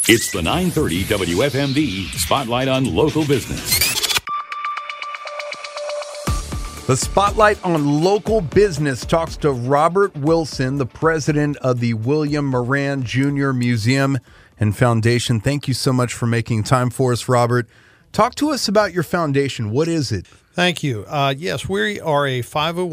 It's the 930 WFMD Spotlight on Local Business. The Spotlight on Local Business talks to Robert Wilson, the president of the William Moran Jr. Museum and Foundation. Thank you so much for making time for us, Robert. Talk to us about your foundation. What is it? Thank you. Yes, we are a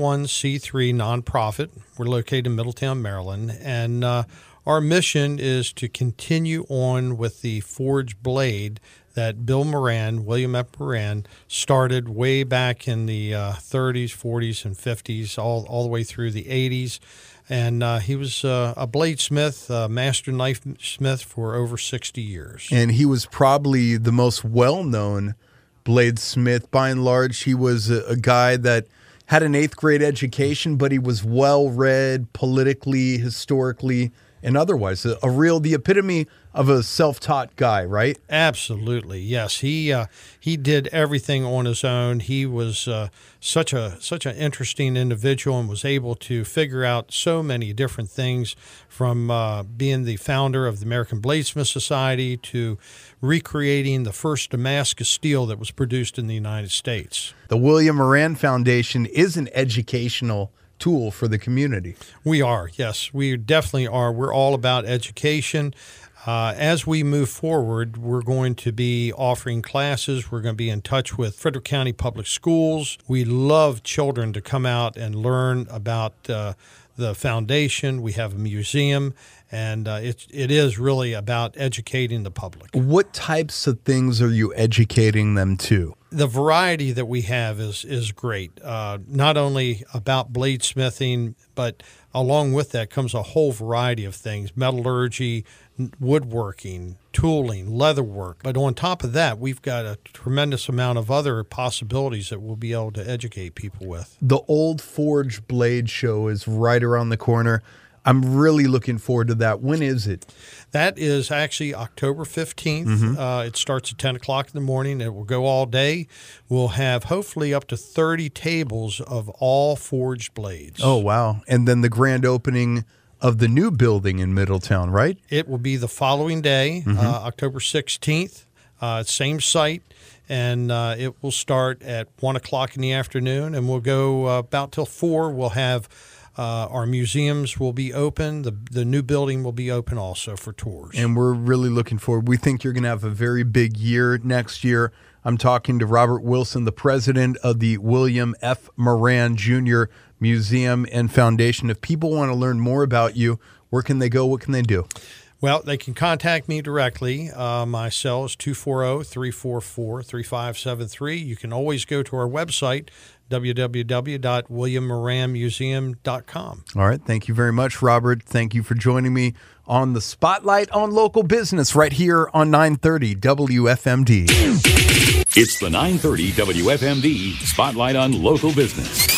501c3 nonprofit. We're located in Middletown, Maryland, and our mission is to continue on with the forged blade that Bill Moran, William F. Moran, started way back in the 30s, 40s, and 50s, all the way through the 80s. And he was a bladesmith, a master knife smith for over 60 years. And he was probably the most well-known bladesmith. By and large, he was a guy that had an 8th grade education, but he was well-read politically, historically, and otherwise. The epitome of a self-taught guy, right? Absolutely, yes. He did everything on his own. He was such an interesting individual and was able to figure out so many different things, from being the founder of the American Bladesmith Society to recreating the first Damascus steel that was produced in the United States. The William Moran Foundation is an educational tool for the community. We are, yes. We definitely are. We're all about education. As we move forward, we're going to be offering classes. We're going to be in touch with Frederick County Public Schools. We love children to come out and learn about the foundation. We have a museum, and it is really about educating the public. What types of things are you educating them to? The variety that we have is great. Not only about bladesmithing, but along with that comes a whole variety of things: metallurgy, woodworking, tooling, leatherwork. But on top of that, we've got a tremendous amount of other possibilities that we'll be able to educate people with. The Old Forge Blade Show is right around the corner. I'm really looking forward to that. When is it? That is actually October 15th. Mm-hmm. It starts at 10 o'clock in the morning. It will go all day. We'll have hopefully up to 30 tables of all forged blades. Oh, wow. And then the grand opening of the new building in Middletown, right? It will be the following day, October 16th, same site, and it will start at 1 o'clock in the afternoon, and we'll go about till 4. We'll have our museums will be open. The new building will be open also for tours. And we're really looking forward. We think you're going to have a very big year next year. I'm talking to Robert Wilson, the president of the William F. Moran Jr. Museum and Foundation. If people want to learn more about you, where can they go? What can they do? Well, they can contact me directly. My cell is 240-344-3573. You can always go to our website, www.williammoranmuseum.com. All right. Thank you very much, Robert. Thank you for joining me on the Spotlight on Local Business right here on 930 WFMD. It's the 930 WFMD Spotlight on Local Business.